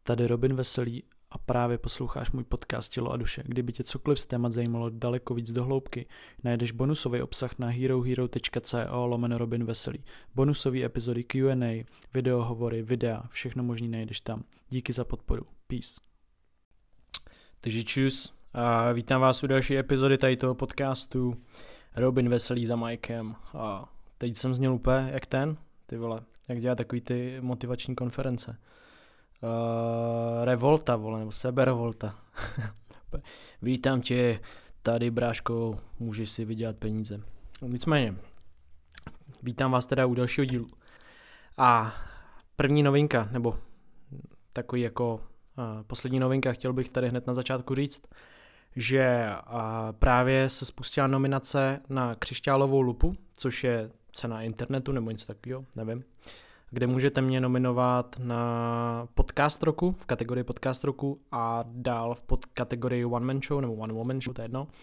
Tady Robin Veselý a právě posloucháš můj podcast Tělo a duše. Kdyby tě cokoliv z témat zajímalo daleko víc do hloubky, najdeš bonusový obsah na herohero.co/Robin Veselý. Bonusové epizody Q&A, videohovory, videa, všechno možný najdeš tam. Díky za podporu. Peace. Takže čus a vítám vás u další epizody tady toho podcastu. Robin Veselý za mikem. A teď jsem zněl úplně jak ty vole, jak dělá takový ty motivační konference. Revolta, vole, nebo seberevolta. Vítám tě tady, bráško, můžeš si vydělat peníze. Nicméně, vítám vás teda u dalšího dílu. A první novinka, nebo takový jako poslední novinka, chtěl bych tady hned na začátku říct, že právě se spustila nominace na Křišťálovou lupu, což je cena internetu nebo něco takového, nevím, kde můžete mě nominovat na podcast roku, v kategorii podcast roku a dál v podkategorii one man show nebo one woman show, to je jedno.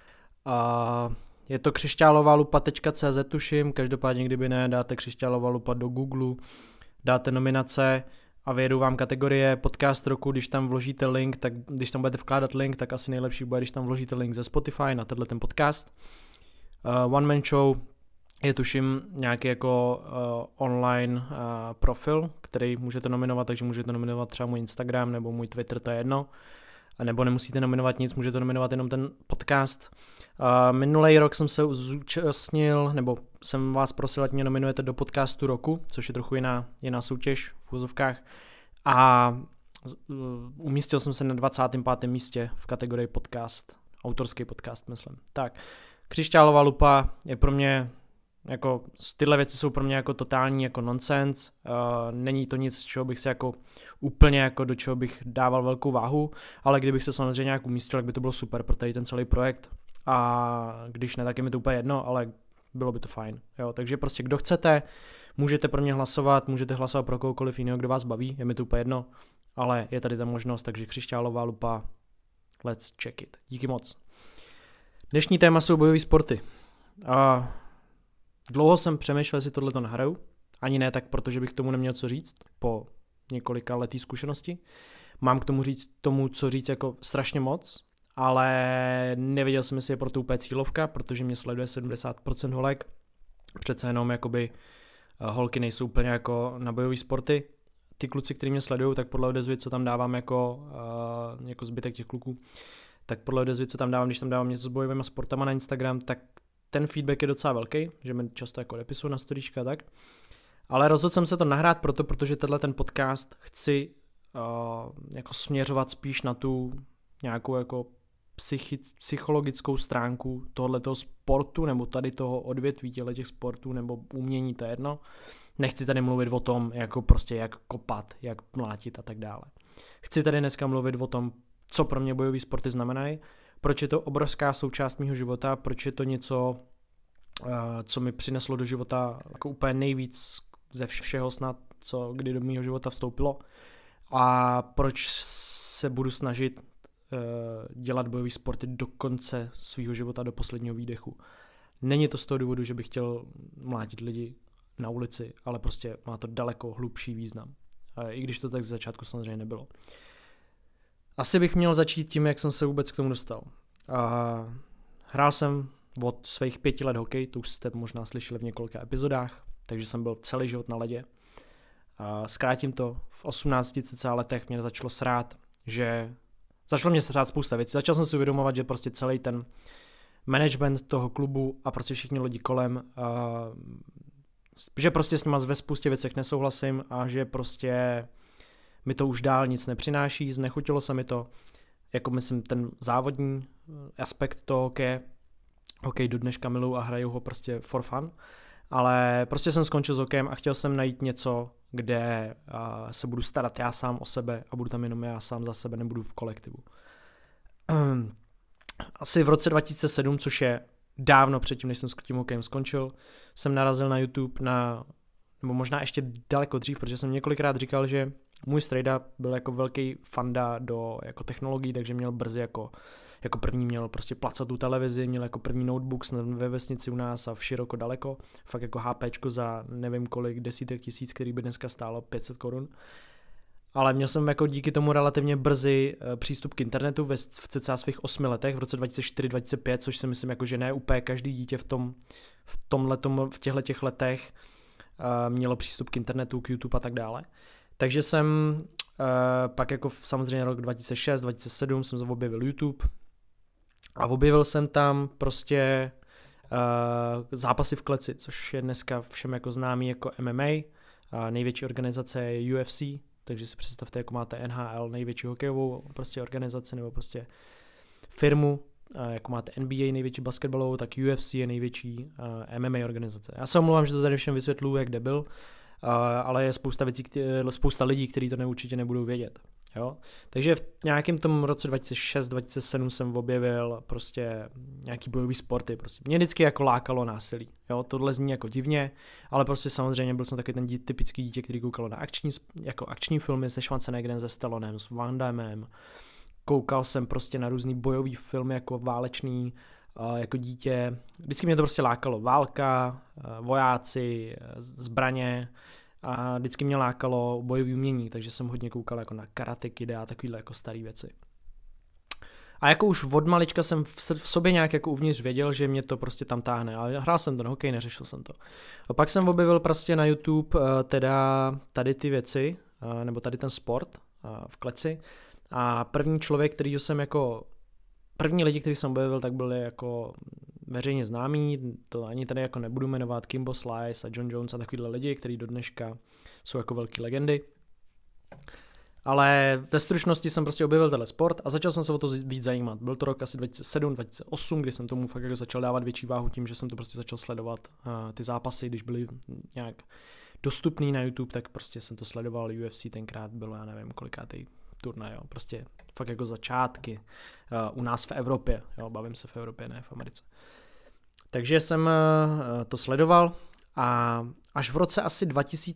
Je to křišťálovalupa.cz tuším, každopádně kdyby ne, dáte Křišťálová lupa do Google, dáte nominace a vyjedou vám kategorie podcast roku, když tam vložíte link, tak když tam budete vkládat link, tak asi nejlepší bude, když tam vložíte link ze Spotify na tenhle ten podcast. One man show je tuším nějaký jako online profil, který můžete nominovat, takže můžete nominovat třeba můj Instagram nebo můj Twitter, to je jedno. A nebo nemusíte nominovat nic, můžete nominovat jenom ten podcast. Minulý rok jsem se zúčastnil, nebo jsem vás prosil, ať mě nominujete do podcastu roku, což je trochu jiná soutěž v úzovkách. A umístil jsem se na 25. místě v kategorii podcast, autorský podcast, myslím. Tak, Křišťálová lupa je pro mě jako, tyhle věci jsou pro mě jako totální jako nonsense, není to nic, čeho bych se jako úplně jako do čeho bych dával velkou váhu, ale kdybych se samozřejmě nějak umístil, tak by to bylo super pro tady ten celý projekt a když ne, tak je mi to úplně jedno, ale bylo by to fajn, jo, takže prostě kdo chcete, můžete pro mě hlasovat, můžete hlasovat pro kohokoliv jiného, kdo vás baví, je mi to úplně jedno, ale je tady ta možnost, takže Křišťálová lupa, let's check it, díky moc. Dnešní téma jsou bojové sporty. Dlouho jsem přemýšlel, jestli tohleto nahraju, ani ne tak, protože bych tomu neměl co říct po několika letý zkušenosti. Mám k tomu co říct jako strašně moc, ale nevěděl jsem, jestli je pro to úplně cílovka, protože mě sleduje 70% holek. Přece jenom jakoby holky nejsou úplně jako na bojové sporty. Ty kluci, kteří mě sledují, tak podle odezvy, co tam dávám jako zbytek těch kluků, tak podle odezvy, co tam dávám, když tam dávám něco s bojovými sportama na Instagram, tak ten feedback je docela velký, že mi často jako odepisují na storíčka tak. Ale rozhodl jsem se to nahrát protože tenhle ten podcast chci jako směřovat spíš na tu nějakou jako psychologickou stránku tohoto sportu nebo tady toho odvětví těch sportů nebo umění, to je jedno. Nechci tady mluvit o tom, jako prostě jak kopat, jak mlátit a tak dále. Chci tady dneska mluvit o tom, co pro mě bojové sporty znamenají, proč je to obrovská součást mého života, proč je to něco, co mi přineslo do života jako úplně nejvíc ze všeho snad, co kdy do mého života vstoupilo a proč se budu snažit dělat bojové sporty do konce svého života, do posledního výdechu. Není to z toho důvodu, že bych chtěl mlátit lidi na ulici, ale prostě má to daleko hlubší význam. I když to tak z začátku samozřejmě nebylo. Asi bych měl začít tím, jak jsem se vůbec k tomu dostal. Hrál jsem od svých 5 let hokej, to už jste možná slyšeli v několika epizodách, takže jsem byl celý život na ledě. Zkrátím to, v 18 cca letech mě začalo mě srát spousta věcí. Začal jsem si uvědomovat, že prostě celý ten management toho klubu a prostě všichni lidi kolem, že prostě s nima ve spoustě věcech nesouhlasím a že prostě mi to už dál nic nepřináší, znechutilo se mi to, jako myslím ten závodní aspekt toho hokeje. Hokej do dneška miluju a hraju ho prostě for fun, ale prostě jsem skončil s hokejem a chtěl jsem najít něco, kde se budu starat já sám o sebe a budu tam jenom já sám za sebe, nebudu v kolektivu. Asi v roce 2007, což je dávno předtím, než jsem s tím hokejem skončil, jsem narazil na YouTube nebo možná ještě daleko dřív, protože jsem několikrát říkal, že můj strejda byl jako velký fanda do jako technologií, takže měl brzy jako první měl prostě placatou televizi, měl jako první notebook ve vesnici u nás a v široko daleko, fakt jako HPčko za nevím kolik desítek tisíc, který by dneska stálo 500 korun. ale měl jsem jako díky tomu relativně brzy přístup k internetu v cca svých 8 letech, v roce 2004-2005, což si myslím, jako, že ne úplně každý dítě v těchto letech mělo přístup k internetu, k YouTube a tak dále. Takže jsem pak jako samozřejmě rok 2006, 2007 jsem objevil YouTube a objevil jsem tam prostě zápasy v kleci, což je dneska všem jako známý jako MMA, největší organizace je UFC, takže si představte, jako máte NHL, největší hokejovou prostě organizaci nebo prostě firmu, jako máte NBA, největší basketbalovou, tak UFC je největší MMA organizace. Já se omlouvám, že to tady všem vysvětluji, jak debil, ale je spousta lidí, kteří to určitě nebudou vědět. Jo? Takže v nějakém tom roce 2006-2007 jsem objevil prostě nějaký bojový sporty. Prostě. Mě vždycky jako lákalo násilí. Jo? Tohle zní jako divně, ale prostě samozřejmě byl jsem taky ten typický dítě, který koukal na akční filmy se Schwarzeneggerem, se Stallonem, s Van Dammem. Koukal jsem prostě na různý bojový filmy jako válečný, jako dítě. Vždycky mě to prostě lákalo. Válka, vojáci, zbraně. A vždycky mě lákalo bojové umění, takže jsem hodně koukal jako na Karate Kid a takovýhle jako staré věci. A jako už od malička jsem v sobě nějak jako uvnitř věděl, že mě to prostě tam táhne, ale hrál jsem ten hokej, neřešil jsem to. A pak jsem objevil prostě na YouTube teda tady ty věci, nebo tady ten sport v kleci. A první lidi, který jsem objevil, tak byli jako veřejně známí, to ani tady jako nebudu jmenovat, Kimbo Slice a John Jones a takovýhle lidi, kteří do dneška jsou jako velký legendy. Ale ve stručnosti jsem prostě objevil tenhle sport a začal jsem se o to víc zajímat. Byl to rok asi 2007-2008, kdy jsem tomu fakt jako začal dávat větší váhu tím, že jsem to prostě začal sledovat ty zápasy, když byly nějak dostupný na YouTube, tak prostě jsem to sledoval. UFC tenkrát bylo, já nevím, kolikátej turnaj, jo. Prostě fakt jako začátky u nás v Evropě, jo, bavím se v Evropě, ne v Americe. Takže jsem to sledoval a až v roce asi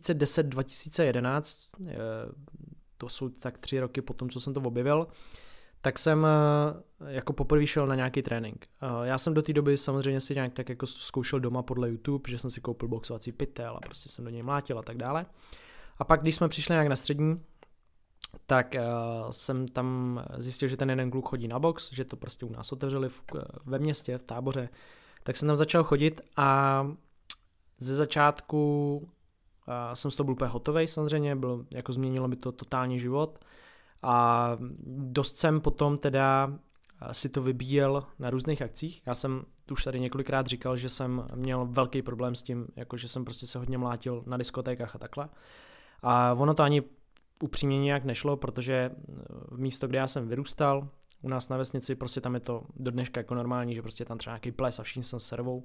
2010-2011, to jsou tak 3 roky po tom, co jsem to objevil, tak jsem jako poprvé šel na nějaký trénink. Já jsem do té doby samozřejmě si nějak tak jako zkoušel doma podle YouTube, že jsem si koupil boxovací pytel a prostě jsem do něj mlátil a tak dále. A pak, když jsme přišli nějak na střední, tak jsem tam zjistil, že ten jeden kluk chodí na box, že to prostě u nás otevřeli ve městě, v Táboře, tak jsem tam začal chodit a ze začátku jsem z toho byl úplně hotovej samozřejmě, jako změnilo mi to totálně život a dost jsem potom teda si to vybíjel na různých akcích. Já jsem už tady několikrát říkal, že jsem měl velký problém s tím, jako že jsem prostě se hodně mlátil na diskotékách a takhle. A ono to ani upřímně nějak nešlo, protože v místo, kde já jsem vyrůstal, u nás na vesnici, prostě tam je to do dneška jako normální, že prostě tam třeba nějaký ples a všichni jsem s servou.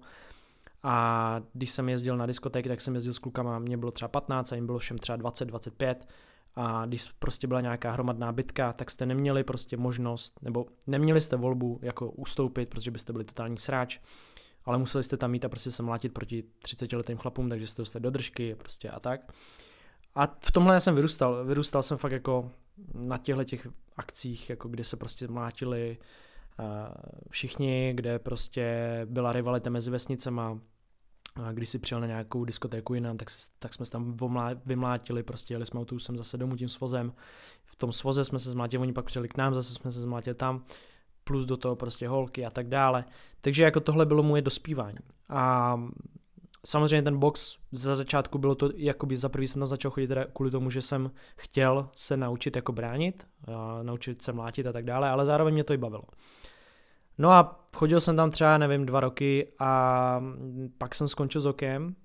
A když jsem jezdil na diskotéky, tak jsem jezdil s klukama, mě bylo třeba 15 a jim bylo všem třeba 20, 25. A když prostě byla nějaká hromadná bitka, tak jste neměli prostě možnost, nebo neměli jste volbu jako ustoupit, protože byste byli totální sráč, ale museli jste tam mít a prostě se mlátit proti 30letým chlapům, takže jste dostali do držky prostě a tak. A v tomhle jsem vyrůstal jsem fakt jako na těch akcích, jako kde se prostě mlátili všichni, kde prostě byla rivalita mezi vesnicema. A když si přijel na nějakou diskotéku jinam, tak jsme se tam vymlátili, prostě jeli jsme autobusem zase domů tím svozem. V tom svoze jsme se zmlátili, oni pak přijeli k nám, zase jsme se zmlátili tam, plus do toho prostě holky a tak dále. Takže jako tohle bylo moje dospívání. A samozřejmě ten box za začátku bylo to, jakoby za prvý jsem tam začal chodit teda kvůli tomu, že jsem chtěl se naučit jako bránit, naučit se mlátit a tak dále, ale zároveň mě to i bavilo. No a chodil jsem tam třeba, nevím, 2 roky a pak jsem skončil s hokejem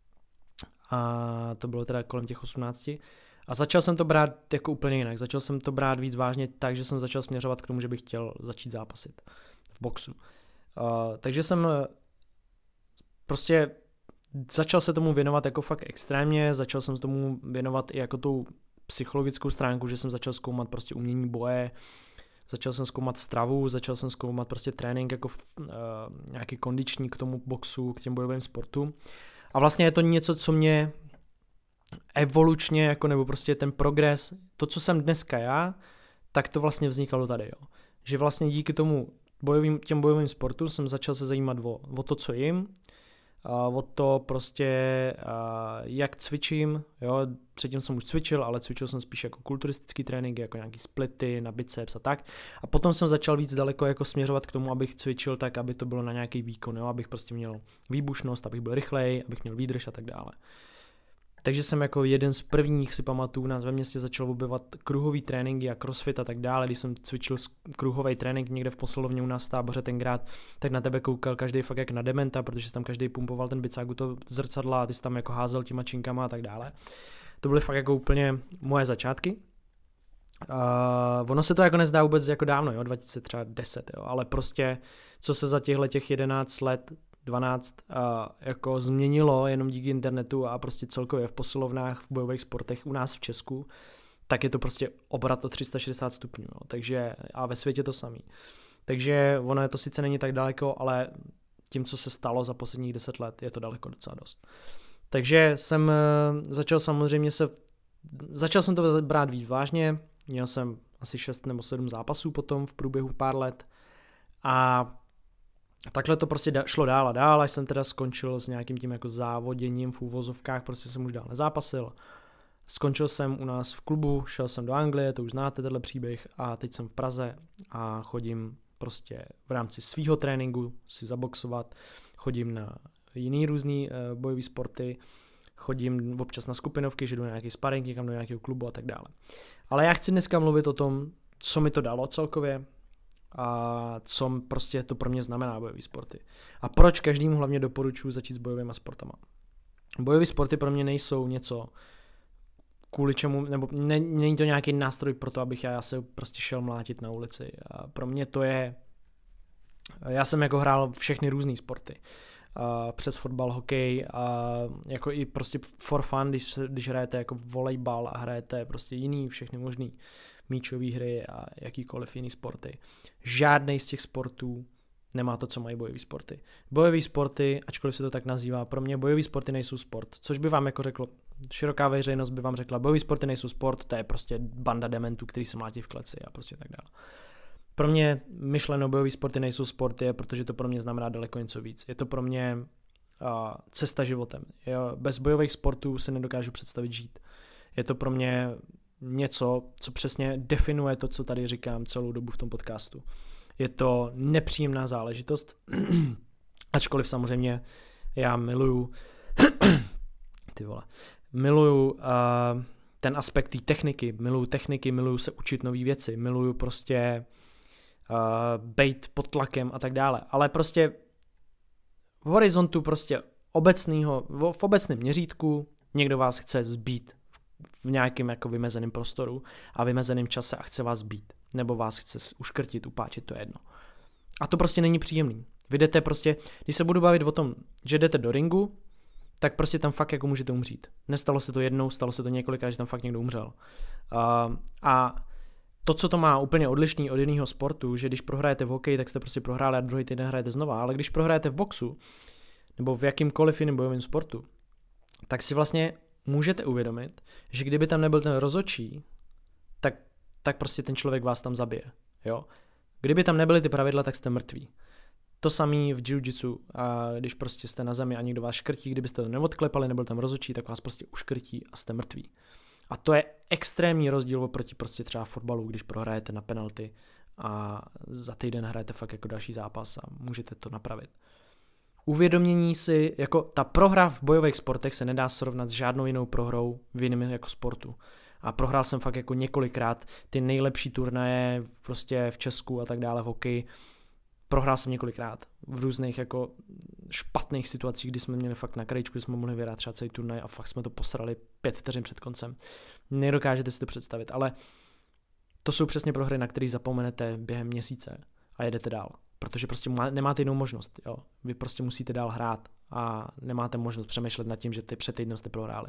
a to bylo teda kolem těch 18 a začal jsem to brát jako úplně jinak, začal jsem to brát víc vážně tak, že jsem začal směřovat k tomu, že bych chtěl začít zápasit v boxu. Takže jsem prostě začal se tomu věnovat jako fakt extrémně, začal jsem se tomu věnovat i jako tou psychologickou stránku, že jsem začal zkoumat prostě umění boje, začal jsem zkoumat stravu, začal jsem zkoumat prostě trénink jako nějaký kondiční k tomu boxu, k těm bojovým sportům. A vlastně je to něco, co mě evolučně, jako nebo prostě ten progres, to, co jsem dneska já, tak to vlastně vznikalo tady, jo. Že vlastně díky tomu těm bojovým sportům jsem začal se zajímat o to, co jim, o to prostě, jak cvičím, jo, předtím jsem už cvičil, ale cvičil jsem spíš jako kulturistický trénink, jako nějaký splity na biceps a tak. A potom jsem začal víc daleko jako směřovat k tomu, abych cvičil tak, aby to bylo na nějaký výkon, jo, abych prostě měl výbušnost, abych byl rychlej, abych měl výdrž a tak dále. Takže jsem jako jeden z prvních si pamatuju, nás ve městě začal objevovat kruhový tréninky a crossfit a tak dále. Když jsem cvičil kruhový trénink někde v posilovně u nás v Táboře tenkrát, tak na tebe koukal každý fakt jak na dementa, protože tam každý pumpoval ten bicák u toho zrcadla a ty jsi tam jako házel těma činkama a tak dále. To byly fakt jako úplně moje začátky. Ono se to jako nezdá vůbec jako dávno, jo, 2010, jo, ale prostě co se za těch 11 let 12 jako změnilo jenom díky internetu a prostě celkově v posilovnách, v bojových sportech u nás v Česku, tak je to prostě obrat o 360 stupňů, jo. Takže a ve světě to samý. Takže ono je to sice není tak daleko, ale tím, co se stalo za posledních 10 let, je to daleko docela dost. Takže jsem začal jsem to brát víc vážně, měl jsem asi 6 nebo 7 zápasů potom v průběhu pár let a takhle to prostě šlo dál a dál, až jsem teda skončil s nějakým tím jako závoděním v úvozovkách, prostě jsem už dál nezápasil. Skončil jsem u nás v klubu, šel jsem do Anglie, to už znáte tenhle příběh a teď jsem v Praze a chodím prostě v rámci svýho tréninku si zaboxovat, chodím na jiný různý bojový sporty, chodím občas na skupinovky, že jdu na nějaký sparring, někam do nějakého klubu a tak dále. Ale já chci dneska mluvit o tom, co mi to dalo celkově, a co prostě to pro mě znamená bojové sporty. A proč každému hlavně doporučuji začít s bojovými sportama. Bojové sporty pro mě nejsou něco, kvůli čemu, nebo není to nějaký nástroj pro to, abych já se prostě šel mlátit na ulici. A pro mě to je, já jsem jako hrál všechny různé sporty. Přes fotbal, hokej a jako i prostě for fun, když hrajete jako volejbal a hrajete prostě jiný všechny možný míčové hry a jakýkoliv jiný sporty. Žádnej z těch sportů nemá to, co mají bojové sporty. Bojové sporty, ačkoliv se to tak nazývá, pro mě bojové sporty nejsou sport, což by vám jako řeklo, široká veřejnost by vám řekla, bojové sporty nejsou sport, to je prostě banda dementů, který se mlátí v kleci a prostě tak dále. Pro mě myšleno bojové sporty nejsou sporty, protože to pro mě znamená daleko něco víc. Je to pro mě cesta životem. Bez bojových sportů se nedokážu představit žít. Je to pro mě něco, co přesně definuje to, co tady říkám celou dobu v tom podcastu. Je to nepříjemná záležitost, ačkoliv samozřejmě já miluju ten aspekt té techniky, miluju se učit nové věci, miluju prostě bejt pod tlakem a tak dále, ale prostě v horizontu prostě v obecném měřítku někdo vás chce zbít v nějakém jako vymezeném prostoru a vymezeném čase a chce vás bít, nebo vás chce uškrtit, upáčit, to je jedno. A to prostě není příjemný. Vy jdete prostě, když se budu bavit o tom, že jdete do ringu, tak prostě tam fakt jako můžete umřít. Nestalo se to jednou, stalo se to několikrát, že tam fakt někdo umřel. A to, co to má úplně odlišný od jiného sportu, že když prohrajete v hokeji, tak jste prostě prohráli a druhý týden hrajete znova, ale když prohrajete v boxu nebo v jakýmkoliv jiném bojovém sportu, tak si vlastně můžete uvědomit, že kdyby tam nebyl ten rozhodčí, tak prostě ten člověk vás tam zabije. Jo? Kdyby tam nebyly ty pravidla, tak jste mrtví. To samé v jiu-jitsu, a když prostě jste na zemi a někdo vás škrtí, kdybyste to neodklepali, nebyl tam rozhodčí, tak vás prostě uškrtí a jste mrtví. A to je extrémní rozdíl oproti prostě třeba fotbalu, když prohrajete na penalty a za týden hrajete fakt jako další zápas a můžete to napravit. Uvědomění si, jako ta prohra v bojových sportech se nedá srovnat s žádnou jinou prohrou v jiném jako sportu. A prohrál jsem fakt jako několikrát ty nejlepší turnaje prostě v Česku a tak dále v hokeji. Prohrál jsem několikrát v různých jako špatných situacích, kdy jsme měli fakt na krajičku, že jsme mohli vyhrát třeba celý turnaj a fakt jsme to posrali 5 vteřin před koncem. Nedokážete si to představit, ale to jsou přesně prohry, na které zapomenete během měsíce a jedete dál. Protože prostě nemáte jinou možnost. Jo? Vy prostě musíte dál hrát a nemáte možnost přemýšlet nad tím, že ty před týdnem jste prohráli.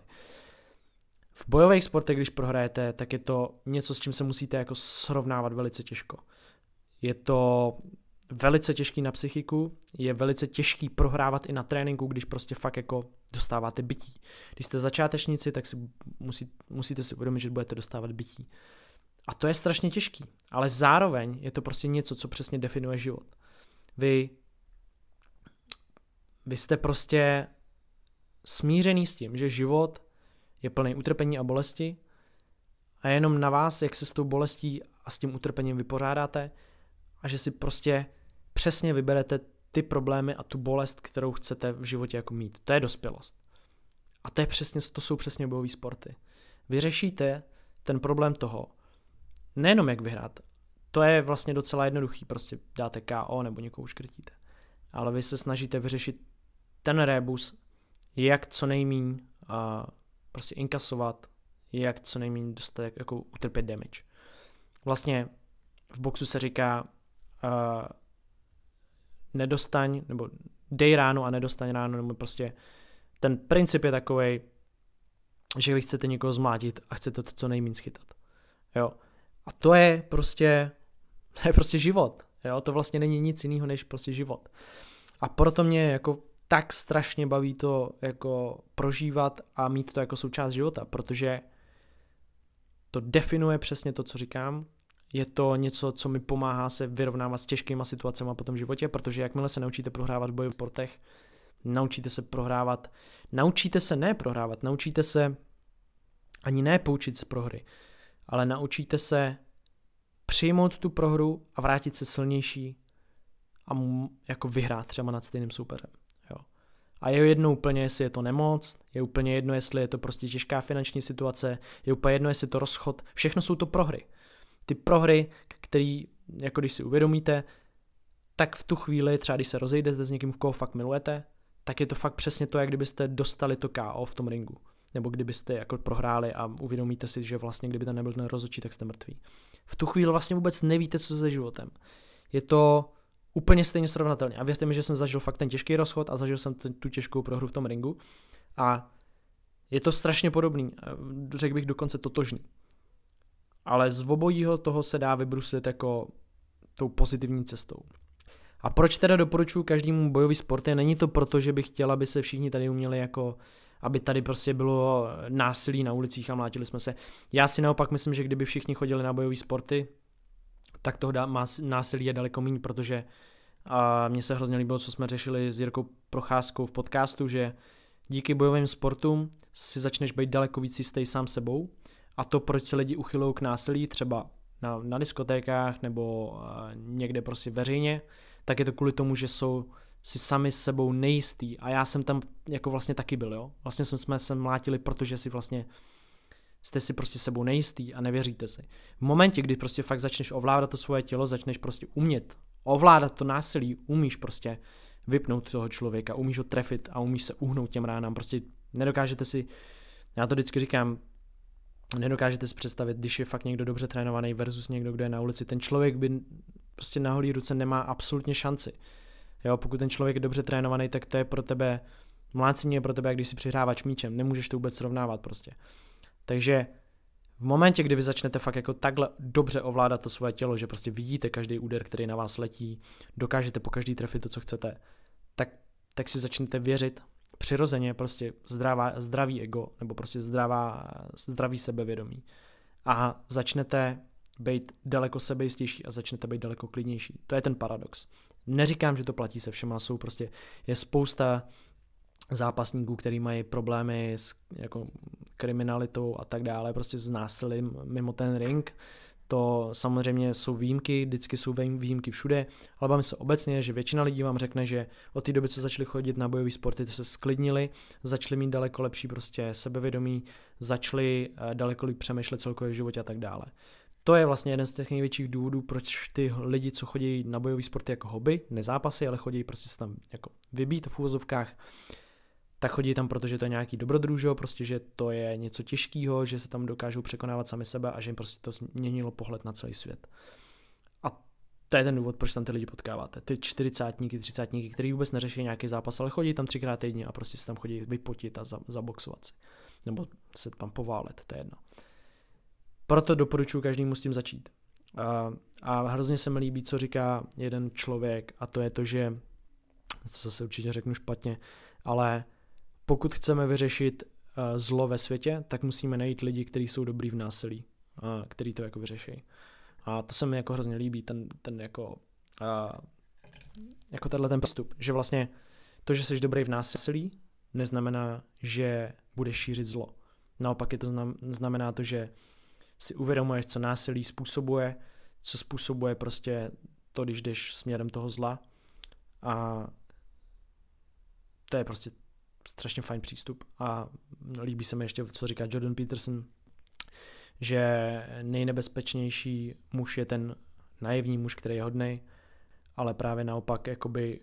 V bojových sportech, když prohrajete, tak je to něco, s čím se musíte jako srovnávat velice těžko. Je to velice těžký na psychiku, je velice těžký prohrávat i na tréninku, když prostě fakt jako dostáváte bití. Když jste začátečníci, tak si musíte si uvědomit, že budete dostávat bití. A to je strašně těžký, ale zároveň je to prostě něco, co přesně definuje život. Vy vy jste prostě smířený s tím, že život je plný utrpení a bolesti a je jenom na vás, jak se s tou bolestí a s tím utrpením vypořádáte a že si prostě přesně vyberete ty problémy a tu bolest, kterou chcete v životě jako mít. To je dospělost. A to jsou přesně bojové sporty. Vy řešíte ten problém toho, nejenom jak vyhrát, to je vlastně docela jednoduchý, prostě dáte KO nebo někoho uškrtíte. Ale vy se snažíte vyřešit ten rébus, jak co nejmíň prostě inkasovat, jak co nejmíň dostat, jako utrpět damage. Vlastně v boxu se říká nedostaň, nebo dej ráno a nedostaň ráno, nebo prostě ten princip je takovej, že vy chcete někoho zmlátit a chcete to co nejméně schytat. Jo. A to je prostě život. Jo. To vlastně není nic jiného než prostě život. A proto mě jako tak strašně baví to jako prožívat a mít to jako součást života, protože to definuje přesně to, co říkám. Je to něco, co mi pomáhá se vyrovnávat s těžkýma situacemi po tom životě, protože jakmile se naučíte prohrávat v bojových sportech, naučíte se ani ne poučit se prohry, ale naučíte se přijmout tu prohru a vrátit se silnější a jako vyhrát třeba nad stejným soupeřem. Jo. A je jedno úplně, jestli je to nemoc, je úplně jedno, jestli je to prostě těžká finanční situace, je úplně jedno, jestli je to rozchod, všechno jsou to prohry. Ty prohry, které, jako když si uvědomíte, tak v tu chvíli, třeba když se rozejdete s někým, v koho fakt milujete, tak je to fakt přesně to, jak kdybyste dostali to KO v tom ringu. Nebo kdybyste jako prohráli a uvědomíte si, že vlastně kdyby tam nebyl ten rozhodčí, tak jste mrtví. V tu chvíli vlastně vůbec nevíte, co se životem. Je to úplně stejně srovnatelné. A věřte mi, že jsem zažil fakt ten těžký rozchod a zažil jsem tu těžkou prohru v tom ringu. A je to strašně podobný, řekl bych dokonce totožný. Ale z obojího toho se dá vybruslit jako tou pozitivní cestou. A proč teda doporučuji každému bojový sport? Není to proto, že bych chtěl, aby se všichni tady uměli jako, aby tady prostě bylo násilí na ulicích a mlátili jsme se. Já si naopak myslím, že kdyby všichni chodili na bojové sporty, tak toho násilí je daleko méně, protože mně se hrozně líbilo, co jsme řešili s Jirkou Procházkou v podcastu, že díky bojovým sportům si začneš být daleko víc jistý sám sebou. A to, proč se lidi uchylují k násilí, třeba na diskotékách nebo někde prostě veřejně, tak je to kvůli tomu, že jsou si sami s sebou nejistý. A já jsem tam jako vlastně taky byl, jo. Vlastně jsme se mlátili, protože jste si prostě sebou nejistý a nevěříte si. V momentě, kdy prostě fakt začneš ovládat to svoje tělo, začneš prostě umět ovládat to násilí, umíš prostě vypnout toho člověka, umíš ho trefit a umíš se uhnout těm ránám. Prostě nedokážete si, já to vždycky říkám, nedokážete si představit, když je fakt někdo dobře trénovaný versus někdo, kdo je na ulici. Ten člověk by prostě na holý ruce nemá absolutně šanci. Jo, pokud ten člověk je dobře trénovaný, tak to je pro tebe, mlácení je pro tebe, jak když si přihráváš míčem, nemůžeš to vůbec srovnávat prostě. Takže v momentě, kdy vy začnete fakt jako takhle dobře ovládat to svoje tělo, že prostě vidíte každý úder, který na vás letí, dokážete po každý trefit to, co chcete, tak si začnete věřit přirozeně, prostě zdravý ego, nebo prostě zdravý sebevědomí. A začnete být daleko sebejistější a začnete být daleko klidnější. To je ten paradox. Neříkám, že to platí se všema, je spousta zápasníků, který mají problémy s jako kriminalitou a tak dále, prostě s násilím mimo ten ring. To samozřejmě jsou výjimky, vždycky jsou výjimky všude, ale bavím se obecně, že většina lidí vám řekne, že od té doby, co začali chodit na bojové sporty, to se sklidnili, začali mít daleko lepší prostě sebevědomí, začali daleko líp přemýšlet celkově v životě a tak dále. To je vlastně jeden z těch největších důvodů, proč ty lidi, co chodí na bojové sporty jako hobby, nezápasy, ale chodí prostě se tam jako vybít v úvozovkách, tak chodí tam, protože to je nějaký dobrodružo, prostě, že to je něco těžkého, že se tam dokážou překonávat sami sebe a že jim prostě to změnilo pohled na celý svět. A to je ten důvod, proč tam ty lidi potkáváte. Ty 40-tníky, 30-tníky, kteří vůbec neřeší nějaký zápas, ale chodí tam 3x týdně a prostě se tam chodí vypotit a zaboxovat si. Nebo se tam poválet, to je jedno. Proto doporučuji každému s tím začít. A hrozně se mi líbí, co říká jeden člověk, a to je to, že, to zase určitě řeknu špatně, ale pokud chceme vyřešit zlo ve světě, tak musíme najít lidi, kteří jsou dobrý v násilí, kteří to jako vyřeší. A to se mi jako hrozně líbí, ten jako tenhle ten postup, že vlastně To, že jsi dobrý v násilí, neznamená, že budeš šířit zlo. Naopak je to znamená to, že si uvědomuješ, co násilí způsobuje, co způsobuje prostě to, když jdeš směrem toho zla. A to je prostě strašně fajn přístup. A líbí se mi ještě, co říká Jordan Peterson, že nejnebezpečnější muž je ten naivní muž, který je hodnej, ale právě naopak jakoby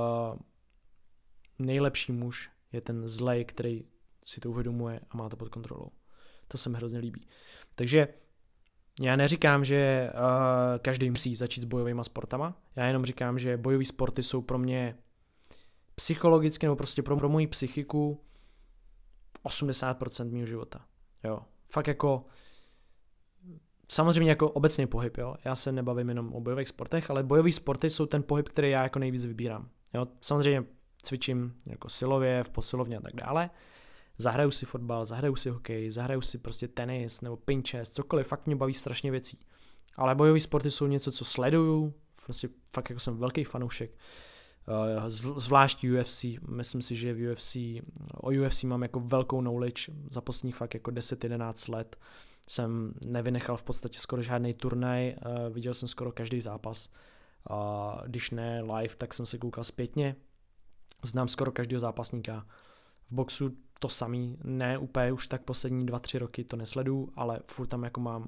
nejlepší muž je ten zlej, který si to uvědomuje a má to pod kontrolou. To se mi hrozně líbí. Takže já neříkám, že každý musí začít s bojovými sportama. Já jenom říkám, že bojové sporty jsou pro mě psychologicky nebo prostě pro moji psychiku 80% mého života. Jo. Fakt jako samozřejmě jako obecný pohyb, jo. Já se nebavím jenom o bojových sportech, ale bojové sporty jsou ten pohyb, který já jako nejvíc vybírám. Jo. Samozřejmě cvičím jako silově, v posilovně a tak dále. Zahraju si fotbal, zahraju si hokej, zahraju si prostě tenis nebo pinchess, cokoliv, fakt mě baví strašně věcí. Ale bojové sporty jsou něco, co sleduju, prostě fakt jako jsem velký fanoušek. Zvlášť UFC, myslím si, že v o UFC mám jako velkou knowledge, za posledních fakt jako 10-11 let jsem nevynechal v podstatě skoro žádný turnaj, viděl jsem skoro každý zápas, když ne live, tak jsem se koukal zpětně, znám skoro každého zápasníka. V boxu to samý, ne úplně už tak poslední 2-3 roky to nesleduju, ale furt tam jako mám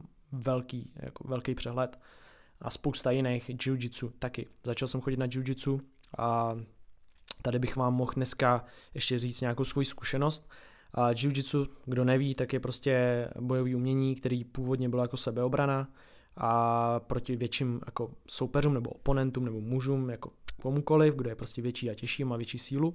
velký přehled a spousta jiných, jiu-jitsu taky. Začal jsem chodit na jiu-jitsu a tady bych vám mohl dneska ještě říct nějakou svou zkušenost. A jiu-jitsu, kdo neví, tak je prostě bojový umění, který původně bylo jako sebeobrana a proti větším jako soupeřům nebo oponentům nebo mužům, jako komukoliv, kdo je prostě větší a těžší, má větší sílu.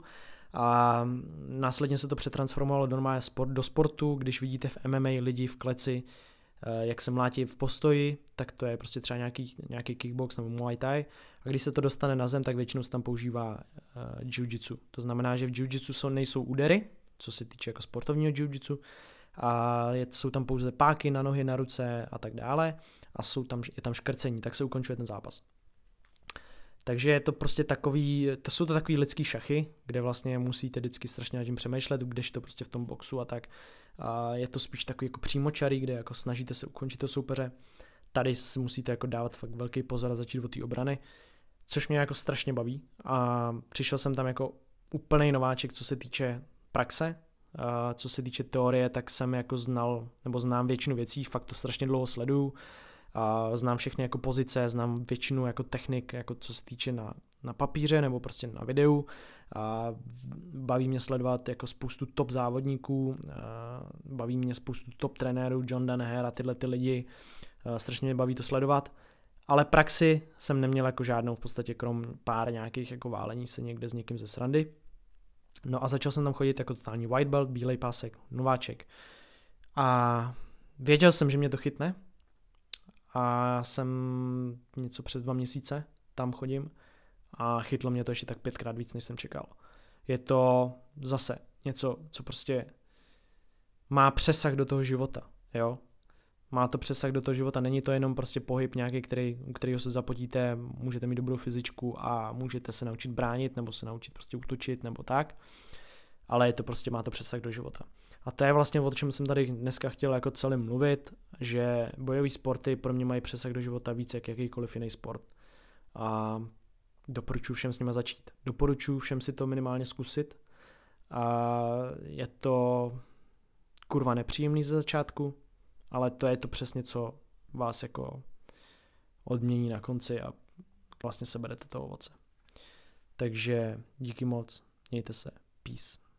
A následně se to přetransformovalo normálně do sportu, když vidíte v MMA lidi v kleci, jak se mlátí v postoji, tak to je prostě třeba nějaký kickbox nebo muay thai. A když se to dostane na zem, tak většinou se tam používá jiu-jitsu. To znamená, že v jiu-jitsu nejsou údery, co se týče jako sportovního jiu-jitsu, a jsou tam pouze páky na nohy, na ruce a tak dále a je tam škrcení, tak se ukončuje ten zápas. Takže je to prostě jsou to takový lidský šachy, kde vlastně musíte vždycky strašně nad tím přemýšlet, když to prostě v tom boxu a tak. A je to spíš takový jako přímočarý, kde jako snažíte se ukončit toho soupeře. Tady si musíte jako dávat fakt velký pozor a začít od té obrany, což mě jako strašně baví. A přišel jsem tam jako úplnej nováček, co se týče praxe. A co se týče teorie, tak jsem jako znám většinu věcí, fakt to strašně dlouho sleduju. A znám všechny jako pozice, znám většinu jako technik, jako co se týče na papíře nebo prostě na videu. A baví mě sledovat jako spoustu top závodníků, baví mě spoustu top trenérů, John Danaher a tyhle ty lidi. Strašně mě baví to sledovat. Ale praxi jsem neměl jako žádnou v podstatě krom pár nějakých jako válení se někde s někým ze srandy. No a začal jsem tam chodit jako totální white belt, bílej pásek, nováček. A věděl jsem, že mě to chytne. A jsem něco přes 2 měsíce tam chodím a chytlo mě to ještě tak 5krát víc, než jsem čekal. Je to zase něco, co prostě má přesah do toho života, jo. Má to přesah do toho života, není to jenom prostě pohyb nějaký, u kterého se zapotíte, můžete mít dobrou fyzičku a můžete se naučit bránit nebo se naučit prostě útočit nebo tak, ale je to prostě, má to přesah do života. A to je vlastně o čem jsem tady dneska chtěl jako celý mluvit, že bojové sporty pro mě mají přesah do života víc jak jakýkoliv jiný sport. A doporučuji všem s nima začít. Doporučuji všem si to minimálně zkusit. A je to kurva nepříjemný ze začátku, ale to je to přesně, co vás jako odmění na konci a vlastně seberete to ovoce. Takže díky moc, mějte se, peace.